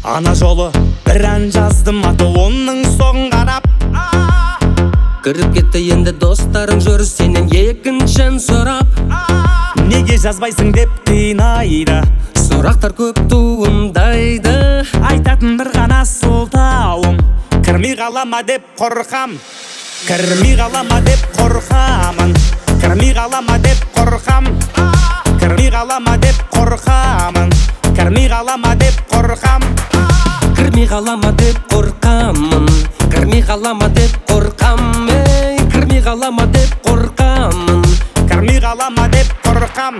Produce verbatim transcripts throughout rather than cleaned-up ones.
Ана жолы бір ән жаздым, аты оның соғын қарап. Кіріп кетті енді достарың жүр сенен екінші ән сұрап. Неге жазбайсың деп қинайды, Сұрақтар көп туындайды. айтатын бір ғана сылтауым, кірмей қалама деп қорқам. Кірмей қалама деп қорқамын, кірмей қалама деп қорқам. Кірмей қалама деп қорқамын, кірмей қалама деп қорқам. Кірмей қалама деп қорқамын, кірмей қалама деп қорқам. Ей, кірмей қалама деп қорқамын, кірмей қалама деп қорқам.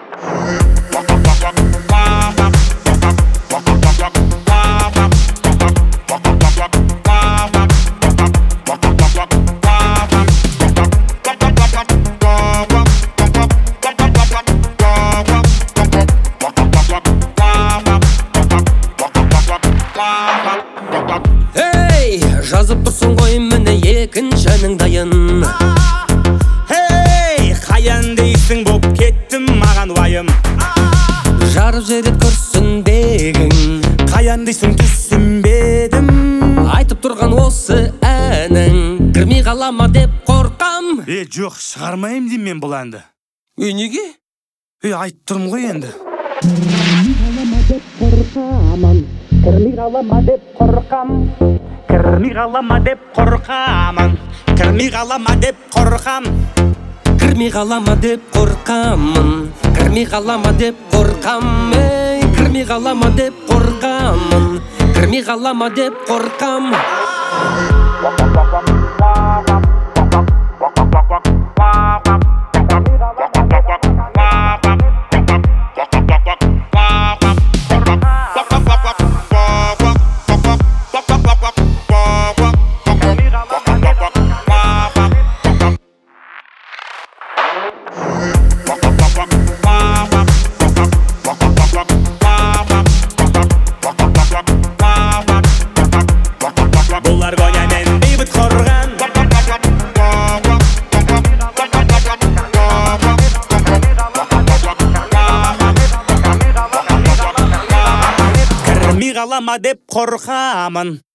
Ей, жазып тұрсың ғой міне екінші әнің дайын. Хей, қаян дейсің боп кеттім маған уайым. Жарып жерет күрсінбегің, Қаян дейсің түсінбедім. айтып тұрған осы әнің. Кірмей қалама деп қорқам. Е, жоқ, шығармайым дейм мен бұл әнді. Ей, неге? Е, айтып тұрмын ғой енді. Кірмей қалама деп қорқам. Кірмей қалама деп қорқамын, кірмей қалама деп қорқам. Кірмей қалама деп қорқамын, кірмей қалама деп қорқам. Ей, кірмей қалама деп қорқамын, кірмей қалама деп қорқам. Бұлар гонямен бейбіт қорған. Кірмей қалама деп қорқамын.